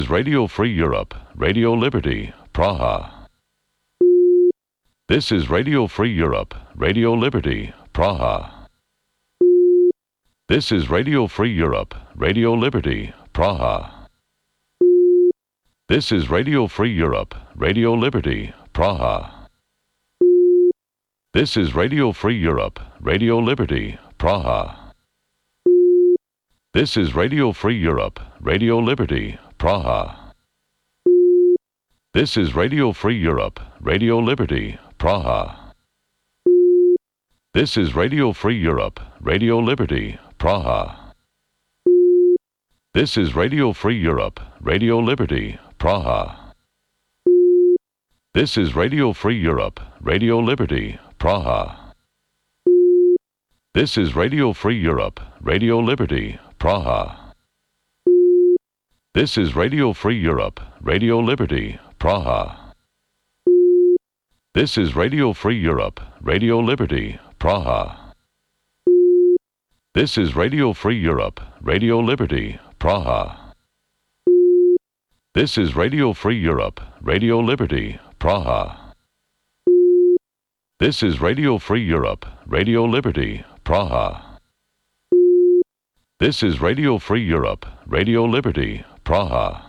Radio Free Europe, Radio Liberty, Praha. This is Radio Free Europe, Radio Liberty, Praha. This is Radio Free Europe, Radio Liberty, Praha. This is Radio Free Europe, Radio Liberty, Praha. This is Radio Free Europe, Radio Liberty, Praha. This is Radio Free Europe, Radio Liberty, Praha. This is Radio Free Europe, Radio Liberty, Praha. This is Radio Free Europe, Radio Liberty, Praha. This is Radio Free Europe, Radio Liberty, Praha. This is Radio Free Europe, Radio Liberty, Praha. This is Radio Free Europe, Radio Liberty, Praha. This is Radio Free Europe, Radio Liberty, Praha. This is Radio Free Europe, Radio Liberty, Praha. This is Radio Free Europe, Radio Liberty, Praha. This is Radio Free Europe, Radio Liberty, Praha. This is Radio Free Europe, Radio Liberty, Praha. This is Radio Free Europe, Radio Liberty, Praha.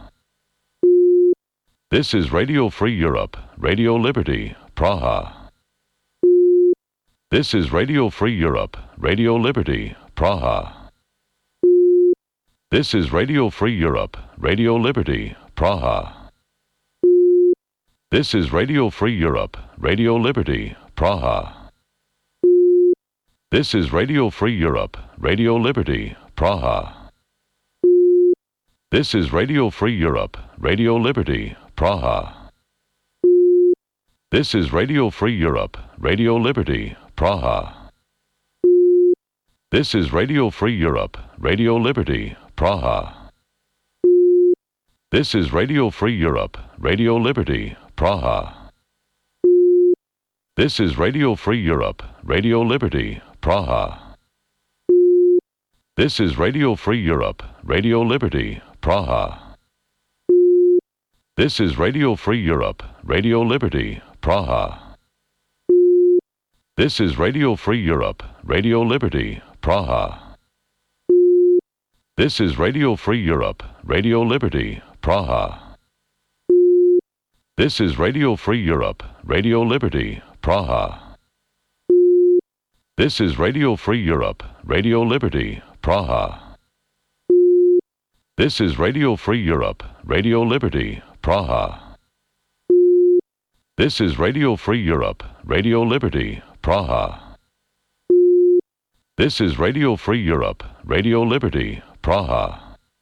This is Radio Free Europe, Radio Liberty, Praha. This is Radio Free Europe, Radio Liberty, Praha. This is Radio Free Europe, Radio Liberty, Praha. This is Radio Free Europe, Radio Liberty, Praha. This is Radio Free Europe, Radio Liberty, Praha. This is Radio Free Europe, Radio Liberty, Praha. This is Radio Free Europe, Radio Liberty, Praha. This is Radio Free Europe, Radio Liberty, Praha. This is Radio Free Europe, Radio Liberty, Praha. This is Radio Free Europe, Radio Liberty, Praha. This is Radio Free Europe, Radio Liberty, Praha. This is Radio Free Europe, Radio Liberty, Praha. This is Radio Free Europe, Radio Liberty, Praha. This is Radio Free Europe, Radio Liberty, Praha. This is Radio Free Europe, Radio Liberty, Praha. This is Radio Free Europe, Radio Liberty, Praha. This is Radio Free Europe, Radio Liberty, Praha. This is Radio Free Europe, Radio Liberty, Praha. This is Radio Free Europe, Radio Liberty, Praha.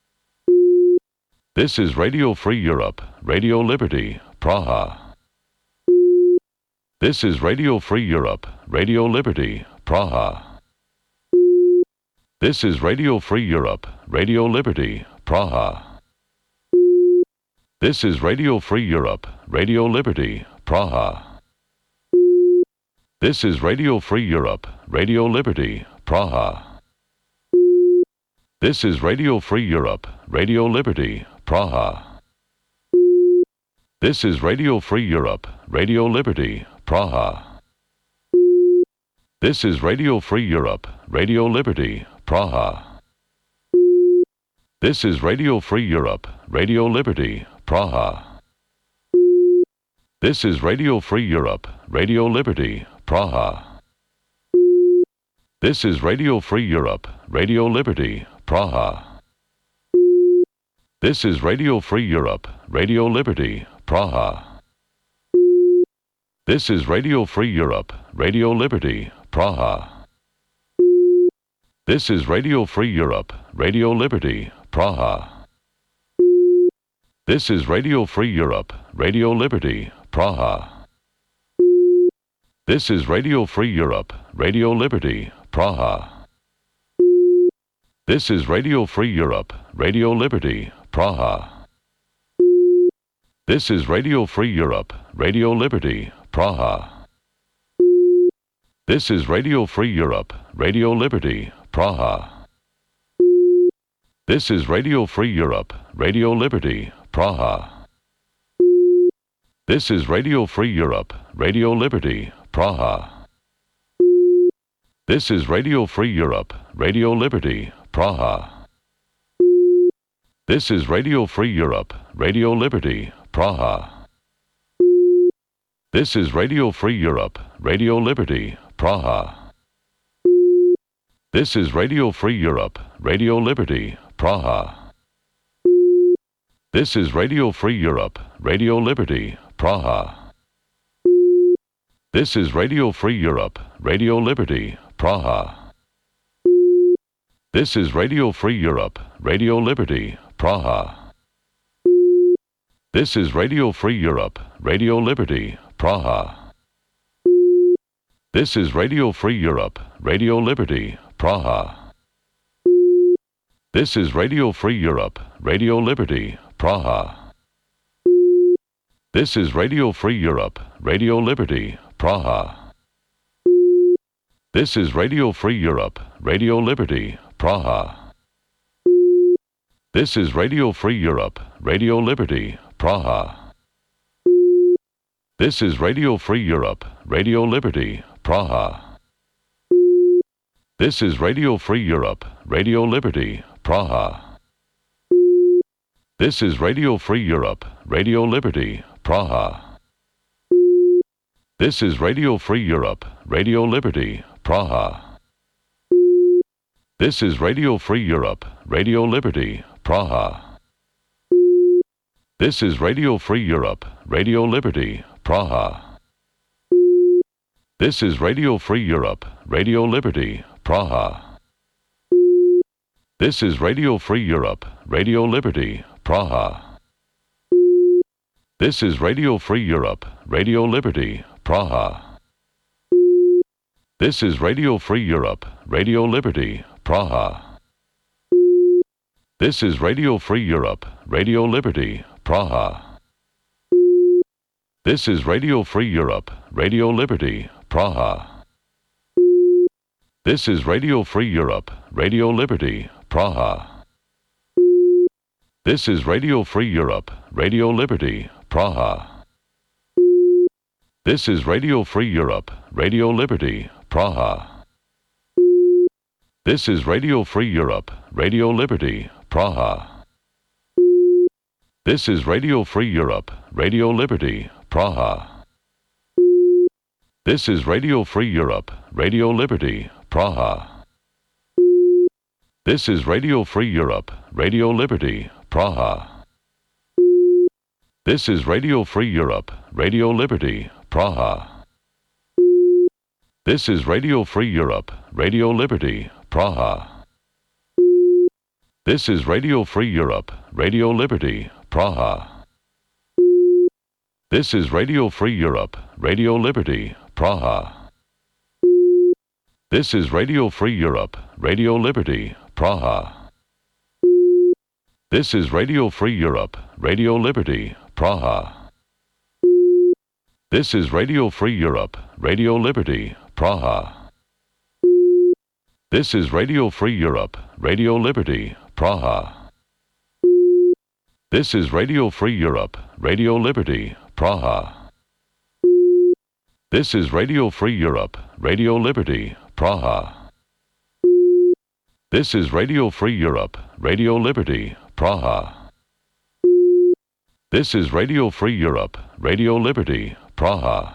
This is Radio Free Europe, Radio Liberty, Praha. This is Radio Free Europe, Radio Liberty, Praha. This is Radio Free Europe, Radio Liberty, Praha. This is Radio Free Europe, Radio Liberty, Praha. This is Radio Free Europe, Radio Liberty, Praha. This is Radio Free Europe, Radio Liberty, Praha. This is Radio Free Europe, Radio Liberty, Praha. This is Radio Free Europe, Radio Liberty, Praha. This is Radio Free Europe, Radio Liberty, Praha. This is Radio Free Europe, Radio Liberty, Praha. This is Radio Free Europe, Radio Liberty, Praha. This is Radio Free Europe, Radio Liberty, Praha. This is Radio Free Europe, Radio Liberty, Praha. This is Radio Free Europe, Radio Liberty, Praha. This is Radio Free Europe, Radio Liberty, Praha. This is Radio Free Europe, Radio Liberty, Praha. This is Radio Free Europe, Radio Liberty, Praha. This is Radio Free Europe, Radio Liberty, Praha. This is Radio Free Europe, Radio Liberty, Praha. This is Radio Free Europe, Radio Liberty, Praha. This is Radio Free Europe, Radio Liberty, Praha. This is Radio Free Europe, Radio Liberty, Praha. This is Radio Free Europe, Radio Liberty, Praha. This is Radio Free Europe, Radio Liberty, Praha. This is Radio Free Europe, Radio Liberty, Praha. This is Radio Free Europe, Radio Liberty, Praha. This is Radio Free Europe, Radio Liberty, Praha. This is Radio Free Europe, Radio Liberty, Praha. This is Radio Free Europe, Radio Liberty, Praha. This is Radio Free Europe, Radio Liberty, Praha. This is Radio Free Europe, Radio Liberty, Praha. This is Radio Free Europe, Radio Liberty, Praha. This is Radio Free Europe, Radio Liberty, Praha. This is Radio Free Europe, Radio Liberty, Praha. This is Radio Free Europe, Radio Liberty, Praha. This is Radio Free Europe, Radio Liberty, Praha. This is Radio Free Europe, Radio Liberty, Praha. This is Radio Free Europe, Radio Liberty, Praha. This is Radio Free Europe, Radio Liberty, Praha. This is Radio Free Europe, Radio Liberty, Praha. This is Radio Free Europe, Radio Liberty, Praha. This is Radio Free Europe, Radio Liberty, Praha. This is Radio Free Europe, Radio Liberty, Praha. This is Radio Free Europe, Radio Liberty, Praha. This is Radio Free Europe, Radio Liberty, Praha. This is Radio Free Europe, Radio Liberty, Praha. This is Radio Free Europe, Radio Liberty, Praha. This is Radio Free Europe, Radio Liberty, Praha. This is Radio Free Europe, Radio Liberty, Praha. This is Radio Free Europe, Radio Liberty, Praha. This is Radio Free Europe, Radio Liberty, Praha. This is Radio Free Europe, Radio Liberty, Praha. This is Radio Free Europe, Radio Liberty, Praha. This is Radio Free Europe, Radio Liberty, Praha. This is Radio Free Europe, Radio Liberty, Praha. This is Radio Free Europe, Radio Liberty, Praha. This is Radio Free Europe, Radio Liberty, Praha. This is Radio Free Europe, Radio Liberty, Praha. This is Radio Free Europe, Radio Liberty, Praha. This is Radio Free Europe, Radio Liberty, Praha. This is Radio Free Europe, Radio Liberty, Praha. This is Radio Free Europe, Radio Liberty, Praha. This is Radio Free Europe, Radio Liberty, Praha. This is Radio Free Europe, Radio Liberty, Praha. This is Radio Free Europe, Radio Liberty, Praha.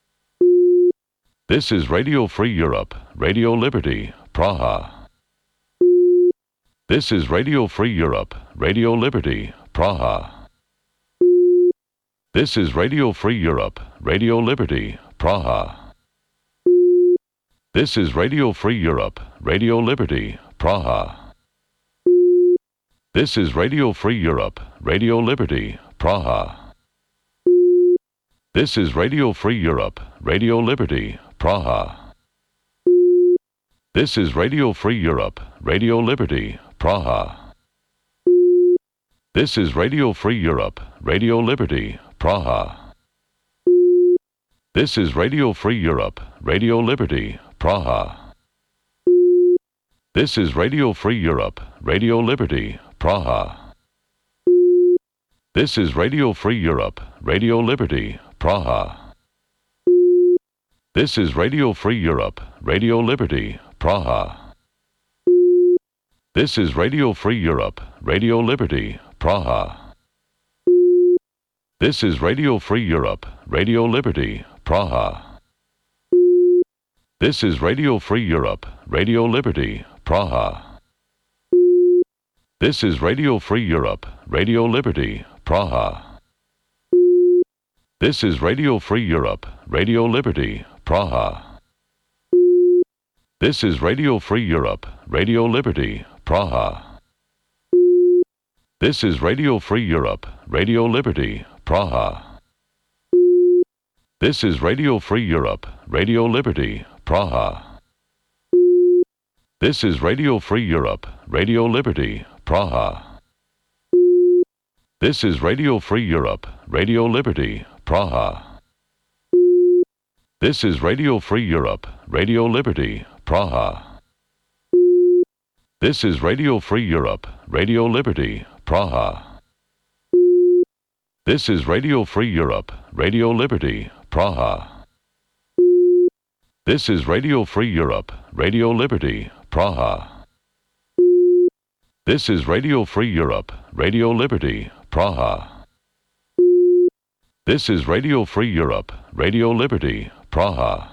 This is Radio Free Europe, Radio Liberty, Praha. This is Radio Free Europe, Radio Liberty, Praha. This is Radio Free Europe, Radio Liberty, Praha. This is Radio Free Europe, Radio Liberty, Praha. This is Radio Free Europe, Radio Liberty, Praha. This is Radio Free Europe, Radio Liberty, Praha. This is Radio Free Europe, Radio Liberty, Praha. This is Radio Free Europe, Radio Liberty, Praha. This is Radio Free Europe, Radio Liberty, Praha. This is Radio Free Europe, Radio Liberty, Praha. This is Radio Free Europe, Radio Liberty, Praha. This is Radio Free Europe, Radio Liberty, Praha. This is Radio Free Europe, Radio Liberty, Praha. This is Radio Free Europe, Radio Liberty, Praha. This is Radio Free Europe, Radio Liberty, Praha. This is Radio Free Europe, Radio Liberty, Praha. This is Radio Free Europe, Radio Liberty, Praha. This is Radio Free Europe, Radio Liberty, Praha. This is Radio Free Europe, Radio Liberty, Praha. This is Radio Free Europe, Radio Liberty, Praha. This is Radio Free Europe, Radio Liberty, Praha. This is Radio Free Europe, Radio Liberty, Praha. This is Radio Free Europe, Radio Liberty, Praha. This is Radio Free Europe, Radio Liberty, Praha. This is Radio Free Europe, Radio Liberty, Praha. This is Radio Free Europe, Radio Liberty, Praha. This is Radio Free Europe, Radio Liberty, Praha. This is Radio Free Europe, Radio Liberty, Praha.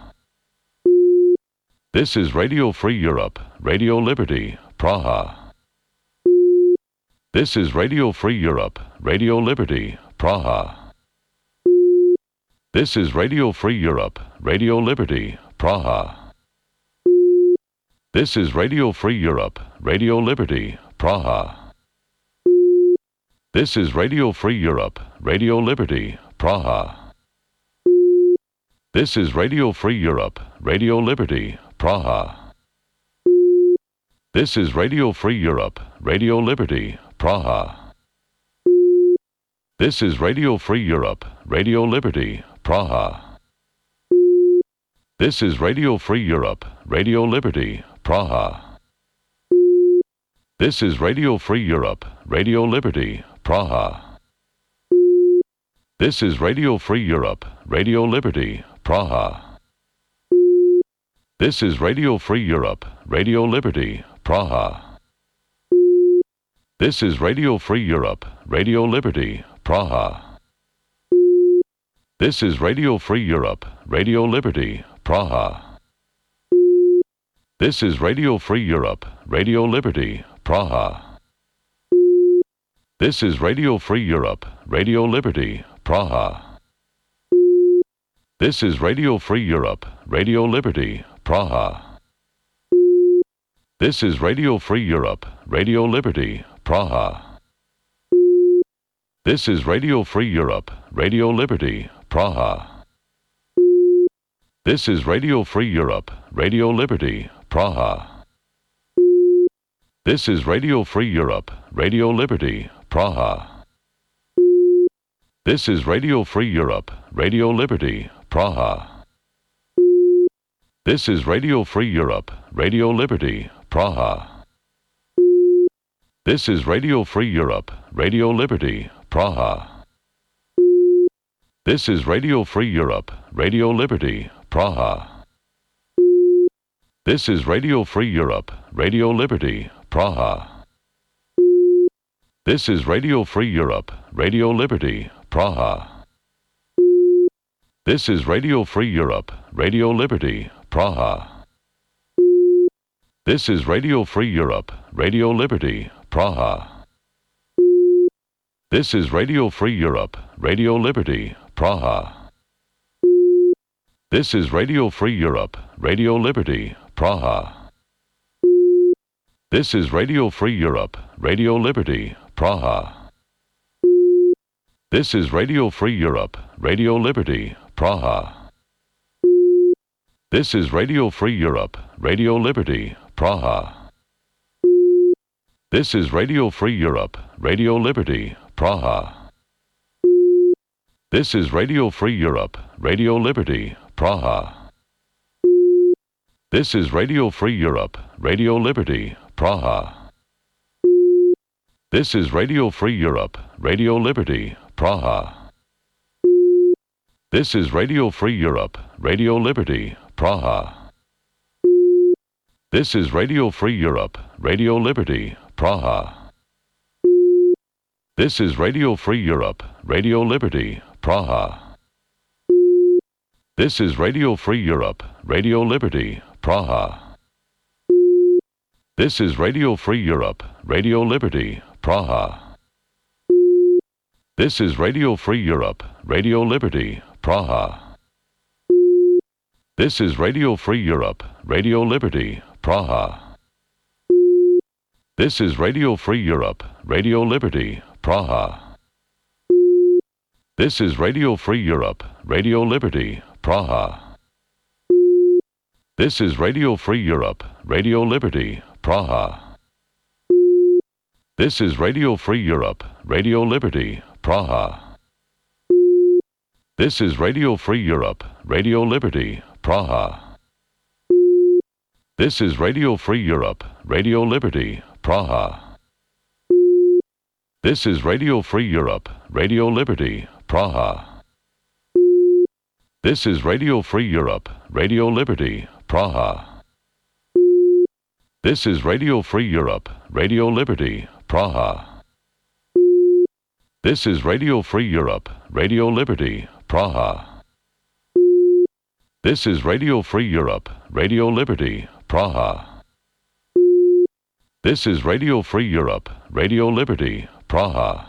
This is Radio Free Europe, Radio Liberty, Praha. This is Radio Free Europe, Radio Liberty, Praha. This is Radio Free Europe, Radio Liberty, Praha. This is Radio Free Europe, Radio Liberty, Praha. This is Radio Free Europe, Radio Liberty, Praha. This is Radio Free Europe, Radio Liberty, Praha. This is Radio Free Europe, Radio Liberty, Praha. This is Radio Free Europe, Radio Liberty, Praha. This is Radio Free Europe, Radio Liberty, Praha. This is Radio Free Europe, Radio Liberty, Praha. This is Radio Free Europe, Radio Liberty, Praha. This is Radio Free Europe, Radio Liberty, Praha. This is Radio Free Europe, Radio Liberty, Praha. This is Radio Free Europe, Radio Liberty, Praha. This is Radio Free Europe, Radio Liberty, Praha. This is Radio Free Europe, Radio Liberty, Praha. This is Radio Free Europe, Radio Liberty, Praha. This is Radio Free Europe, Radio Liberty, Praha. This is Radio Free Europe, Radio Liberty, Praha. This is Radio Free Europe, Radio Liberty, Praha. This is Radio Free Europe, Radio Liberty, Praha. This is Radio Free Europe, Radio Liberty, Praha. This is Radio Free Europe, Radio Liberty, Praha. This is Radio Free Europe, Radio Liberty, Praha. This is Radio Free Europe, Radio Liberty, Praha. This is Radio Free Europe, Radio Liberty, Praha. This is Radio Free Europe, Radio Liberty, Praha. This is Radio Free Europe, Radio Liberty, Praha. This is Radio Free Europe, Radio Liberty, Praha. This is Radio Free Europe, Radio Liberty, Praha. This is Radio Free Europe, Radio Liberty, Praha. This is Radio Free Europe, Radio Liberty, Praha. This is Radio Free Europe, Radio Liberty, Praha. This is Radio Free Europe, Radio Liberty, Praha. This is Radio Free Europe, Radio Liberty, Praha. This is Radio Free Europe, Radio Liberty, Praha. This is Radio Free Europe, Radio Liberty, Praha. This is Radio Free Europe, Radio Liberty, Praha. This is Radio Free Europe, Radio Liberty, Praha. This is Radio Free Europe, Radio Liberty, Praha. This is Radio Free Europe, Radio Liberty, Praha. This is Radio Free Europe, Radio Liberty, Praha. This is Radio Free Europe, Radio Liberty, Praha. This is Radio Free Europe, Radio Liberty, Praha. This is Radio Free Europe, Radio Liberty, Praha. This is Radio Free Europe, Radio Liberty, Praha. This is Radio Free Europe, Radio Liberty, Praha. This is Radio Free Europe, Radio Liberty, Praha. This is Radio Free Europe, Radio Liberty, Praha. This is Radio Free Europe, Radio Liberty, Praha. This is Radio Free Europe, Radio Liberty, Praha. This is Radio Free Europe, Radio Liberty, Praha. This is Radio Free Europe, Radio Liberty, Praha. This is Radio Free Europe, Radio Liberty, Praha. This is Radio Free Europe, Radio Liberty, Praha. This is Radio Free Europe, Radio Liberty, Praha. This is Radio Free Europe, Radio Liberty, Praha.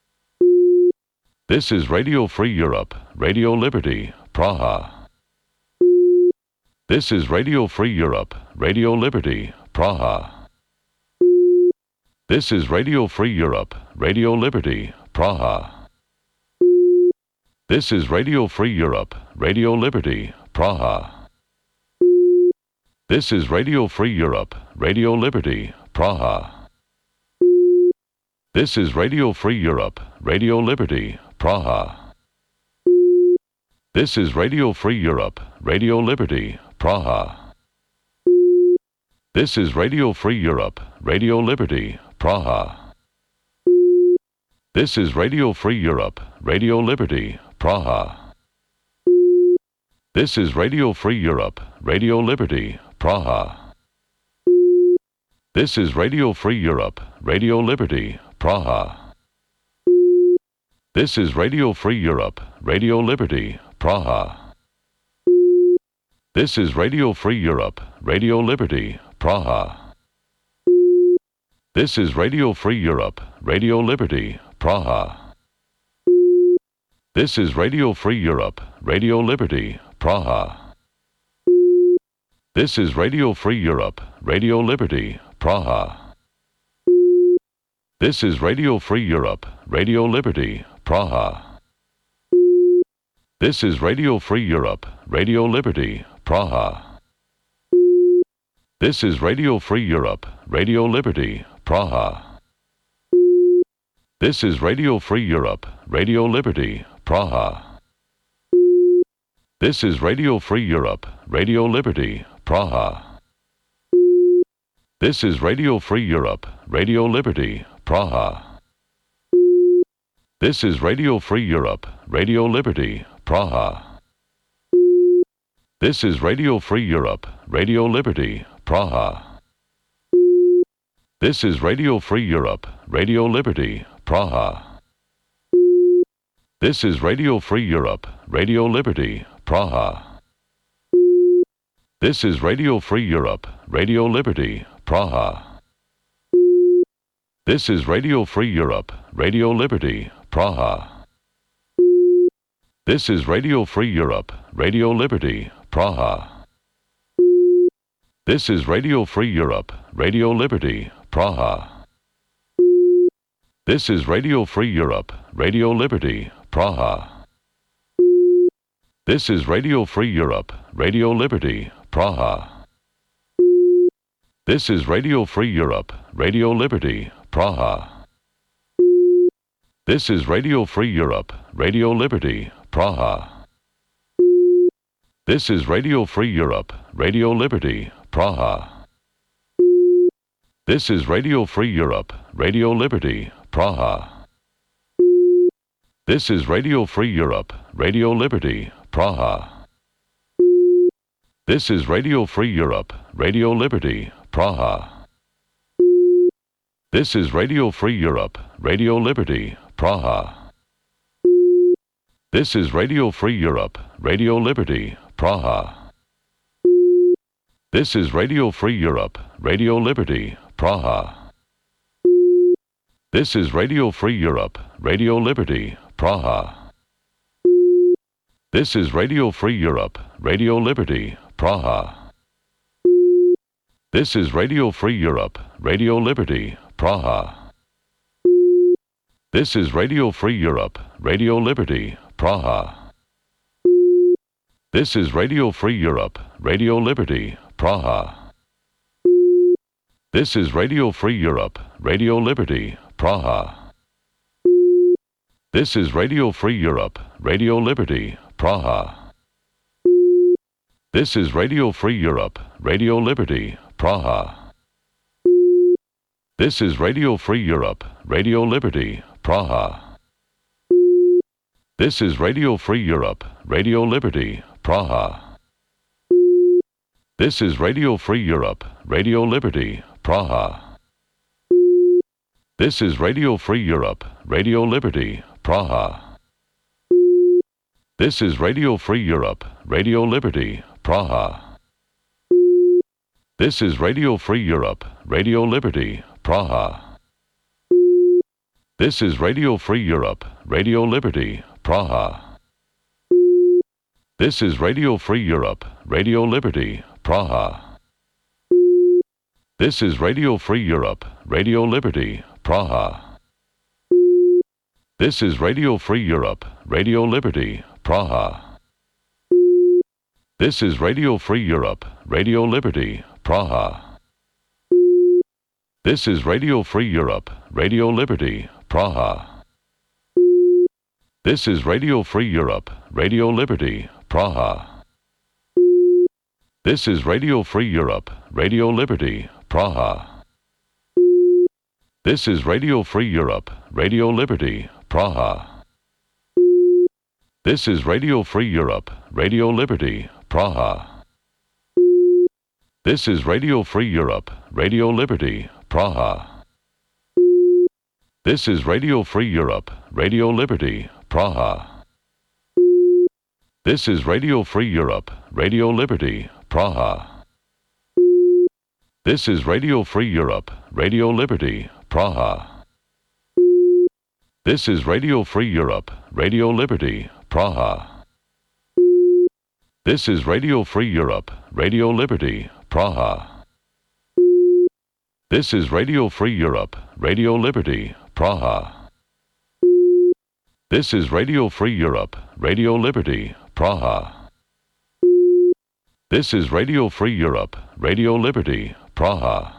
This is Radio Free Europe, Radio Liberty, Praha. This is Radio Free Europe, Radio Liberty, Praha. This is Radio Free Europe, Radio Liberty, Praha. This is Radio Free Europe, Radio Liberty, Praha. This is Radio Free Europe, Radio Liberty, Praha. This is Radio Free Europe, Radio Liberty, Praha. This is Radio Free Europe, Radio Liberty, Praha. This is Radio Free Europe, Radio Liberty, Praha. This is Radio Free Europe, Radio Liberty, Praha. This is Radio Free Europe, Radio Liberty, Praha. This is Radio Free Europe, Radio Liberty, Praha. This is Radio Free Europe, Radio Liberty, Praha. This is Radio Free Europe, Radio Liberty, Praha. This is Radio Free Europe, Radio Liberty, Praha. This is Radio Free Europe, Radio Liberty, Praha. This is Radio Free Europe, Radio Liberty, Praha. This is Radio Free Europe, Radio Liberty, Praha. This is Radio Free Europe, Radio Liberty, Praha. This is Radio Free Europe, Radio Liberty, Praha. This is Radio Free Europe, Radio Liberty, Praha. This is Radio Free Europe, Radio Liberty, Praha. This is Radio Free Europe, Radio Liberty, Praha. This is Radio Free Europe, Radio Liberty, Praha. This is Radio Free Europe, Radio Liberty, Praha. This is Radio Free Europe, Radio Liberty, Praha. This is Radio Free Europe, Radio Liberty, Praha. This is Radio Free Europe, Radio Liberty, Praha. This is Radio Free Europe, Radio Liberty, Praha. This is Radio Free Europe, Radio Liberty, Praha. This is Radio Free Europe, Radio Liberty, Praha. This is Radio Free Europe, Radio Liberty, Praha. This is Radio Free Europe, Radio Liberty, Praha. This is Radio Free Europe, Radio Liberty, Praha. This is Radio Free Europe, Radio Liberty, Praha. This is Radio Free Europe, Radio Liberty, Praha. This is Radio Free Europe, Radio Liberty, Praha. This is Radio Free Europe, Radio Liberty, Praha. This is Radio Free Europe, Radio Liberty, Praha. This is Radio Free Europe, Radio Liberty, Praha. This is Radio Free Europe, Radio Liberty, Praha. This is Radio Free Europe, Radio Liberty, Praha. This is Radio Free Europe, Radio Liberty, Praha. This is Radio Free Europe, Radio Liberty, Praha. This is Radio Free Europe, Radio Liberty, Praha. This is Radio Free Europe, Radio Liberty, Praha. This is Radio Free Europe, Radio Liberty, Praha. This is Radio Free Europe, Radio Liberty, Praha. This is Radio Free Europe, Radio Liberty, Praha. This is Radio Free Europe, Radio Liberty, Praha. This is Radio Free Europe, Radio Liberty, Praha. This is Radio Free Europe, Radio Liberty, Praha. This is Radio Free Europe, Radio Liberty, Praha. This is Radio Free Europe, Radio Liberty, Praha. This is Radio Free Europe, Radio Liberty, Praha. This is Radio Free Europe, Radio Liberty, Praha. This is Radio Free Europe, Radio Liberty, Praha. This is Radio Free Europe, Radio Liberty, Praha. This is Radio Free Europe, Radio Liberty, Praha. This is Radio Free Europe, Radio Liberty, Praha. This is Radio Free Europe, Radio Liberty, Praha. This is Radio Free Europe, Radio Liberty, Praha. This is Radio Free Europe, Radio Liberty, Praha. This is Radio Free Europe, Radio Liberty, Praha. This is Radio Free Europe, Radio Liberty, Praha. This is Radio Free Europe, Radio Liberty, Praha. This is Radio Free Europe, Radio Liberty, Praha. This is Radio Free Europe, Radio Liberty, Praha. This is Radio Free Europe, Radio Liberty, Praha. This is Radio Free Europe, Radio Liberty, Praha. This is Radio Free Europe, Radio Liberty, Praha. This is Radio Free Europe, Radio Liberty, Praha. This is Radio Free Europe, Radio Liberty, Praha. This is Radio Free Europe, Radio Liberty, Praha. This is Radio Free Europe, Radio Liberty, Praha.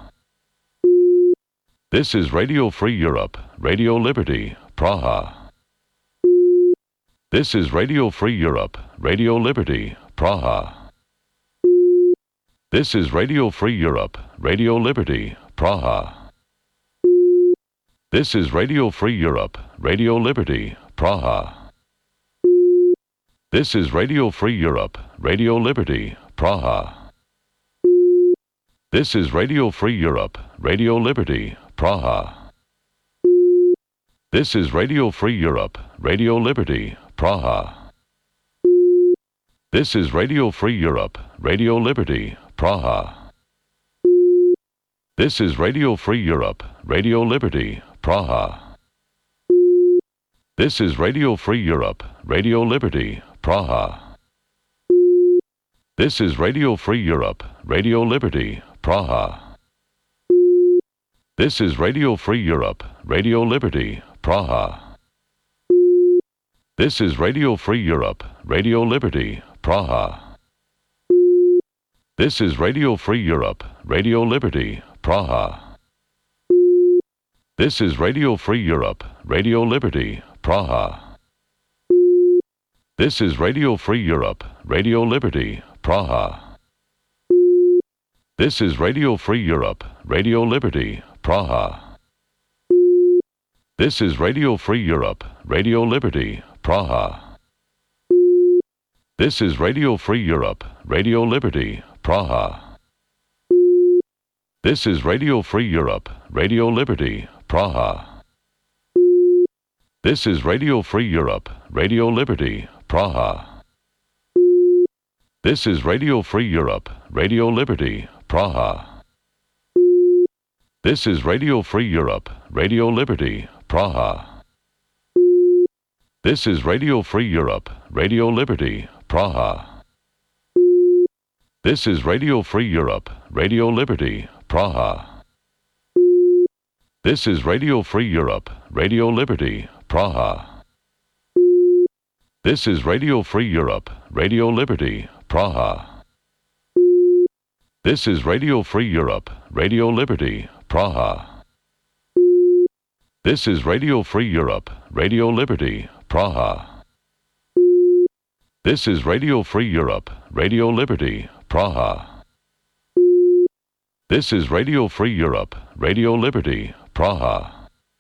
This is Radio Free Europe, Radio Liberty, Praha. This is Radio Free Europe, Radio Liberty, Praha. This is Radio Free Europe, Radio Liberty, Praha. This is Radio Free Europe, Radio Liberty, Praha. This is Radio Free Europe, Radio Liberty, Praha. This is Radio Free Europe, Radio Liberty, Praha. This is Radio Free Europe, Radio Liberty, Praha. This is Radio Free Europe, Radio Liberty, Praha. This is Radio Free Europe, Radio Liberty, Praha. This is Radio Free Europe, Radio Liberty, Praha. This is Radio Free Europe, Radio Liberty, Praha. This is Radio Free Europe, Radio Liberty, Praha. This is Radio Free Europe, Radio Liberty, Praha. This is Radio Free Europe, Radio Liberty, Praha. This is Radio Free Europe, Radio Liberty, Praha. This is Radio Free Europe, Radio Liberty, Praha. This is Radio Free Europe, Radio Liberty, Praha. This is Radio Free Europe, Radio Liberty, Praha. This is Radio Free Europe, Radio Liberty, Praha. This is Radio Free Europe, Radio Liberty, Praha. This is Radio Free Europe, Radio Liberty, Praha. This is Radio Free Europe, Radio Liberty, Praha. This is Radio Free Europe, Radio Liberty, Praha. This is Radio Free Europe, Radio Liberty, Praha. This is Radio Free Europe, Radio Liberty, Praha. This is Radio Free Europe, Radio Liberty, Praha. This is Radio Free Europe, Radio Liberty, Praha. This is Radio Free Europe, Radio Liberty, Praha. This is Radio Free Europe, Radio Liberty, Praha. This is Radio Free Europe, Radio Liberty, Praha. This is Radio Free Europe, Radio Liberty, Praha.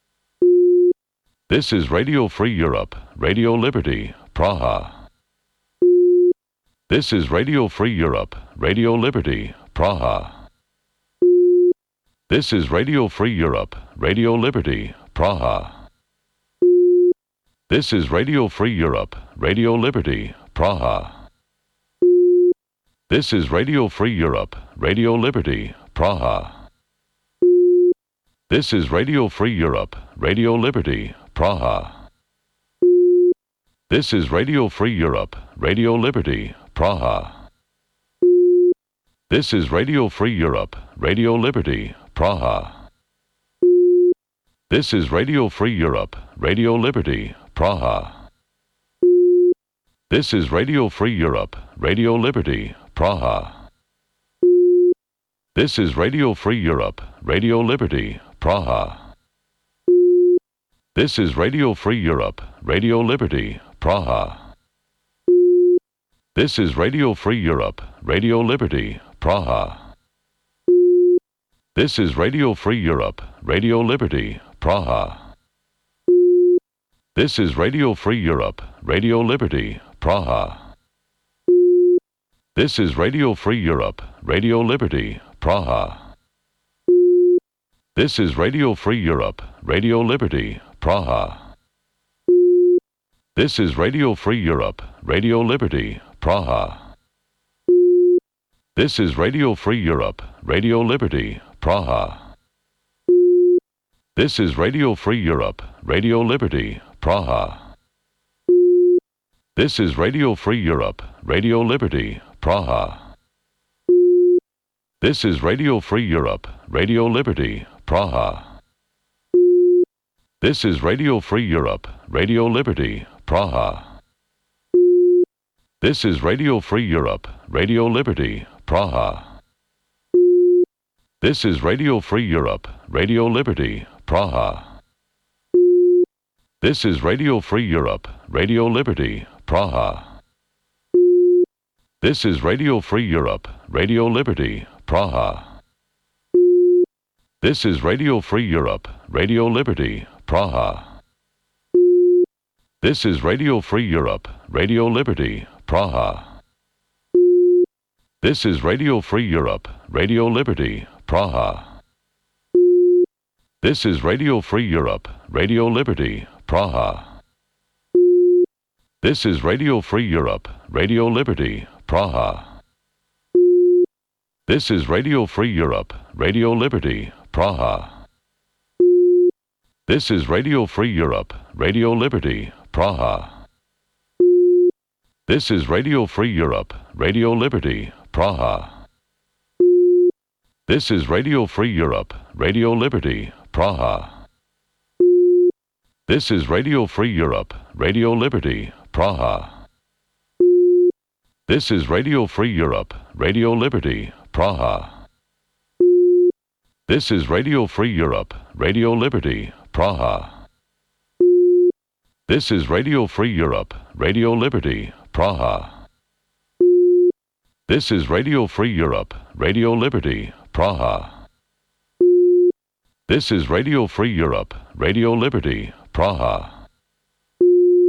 This is Radio Free Europe, Radio Liberty, Praha. This is Radio Free Europe, Radio Liberty, Praha. This is Radio Free Europe, Radio Liberty, Praha. This is Radio Free Europe, Radio Liberty, Praha. This is Radio Free Europe, Radio Liberty, Praha. This is Radio Free Europe, Radio Liberty, Praha. This is Radio Free Europe, Radio Liberty, Praha. This is Radio Free Europe, Radio Liberty, Praha. This is Radio Free Europe, Radio Liberty, Praha. This is Radio Free Europe, Radio Liberty, Praha. This is Radio Free Europe, Radio Liberty, Praha. This is Radio Free Europe, Radio Liberty, Praha. This is Radio Free Europe, Radio Liberty, Praha. This is Radio Free Europe, Radio Liberty, Praha. This is Radio Free Europe, Radio Liberty, Praha. This is Radio Free Europe, Radio Liberty, Praha. This is Radio Free Europe, Radio Liberty, Praha. This is Radio Free Europe, Radio Liberty, Praha. This is Radio Free Europe, Radio Liberty, Praha. This is Radio Free Europe, Radio Liberty, Praha. This is Radio Free Europe, Radio Liberty, Praha. This is Radio Free Europe, Radio Liberty, Praha. This is Radio Free Europe, Radio Liberty, Praha. This is Radio Free Europe, Radio Liberty, Praha. This is Radio Free Europe, Radio Liberty, Praha. This is Radio Free Europe, Radio Liberty, Praha. This is Radio Free Europe, Radio Liberty, Praha. This is Radio Free Europe, Radio Liberty, Praha. This is Radio Free Europe, Radio Liberty, Praha. This is Radio Free Europe, Radio Liberty, Praha. This is Radio Free Europe, Radio Liberty, Praha. This is Radio Free Europe, Radio Liberty, Praha. This is Radio Free Europe, Radio Liberty, Praha. This is Radio Free Europe, Radio Liberty, Praha. This is Radio Free Europe, Radio Liberty, Praha. This is Radio Free Europe, Radio Liberty, Praha. This is Radio Free Europe, Radio Liberty, Praha. This is Radio Free Europe, Radio Liberty, Praha. This is Radio Free Europe, Radio Liberty, Praha. This is Radio Free Europe, Radio Liberty, Praha. This is Radio Free Europe, Radio Liberty, Praha. This is Radio Free Europe, Radio Liberty, Praha.